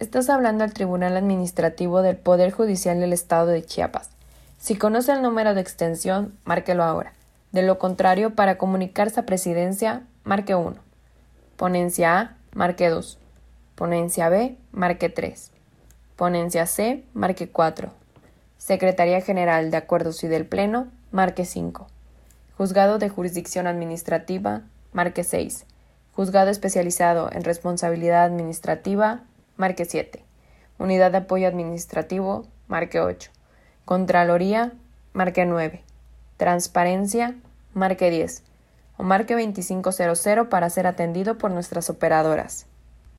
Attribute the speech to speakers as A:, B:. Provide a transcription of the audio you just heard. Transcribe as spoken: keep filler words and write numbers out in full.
A: Estás hablando al Tribunal Administrativo del Poder Judicial del Estado de Chiapas. Si conoce el número de extensión, márquelo ahora. De lo contrario, para comunicarse a Presidencia, marque uno. Ponencia A, marque dos. Ponencia B, marque tres. Ponencia C, marque cuatro. Secretaría General de Acuerdos y del Pleno, marque cinco. Juzgado de Jurisdicción Administrativa, marque seis. Juzgado Especializado en Responsabilidad Administrativa, marque siete. Unidad de Apoyo Administrativo, marque ocho. Contraloría, marque nueve. Transparencia, marque diez. O marque veinticinco cero cero para ser atendido por nuestras operadoras.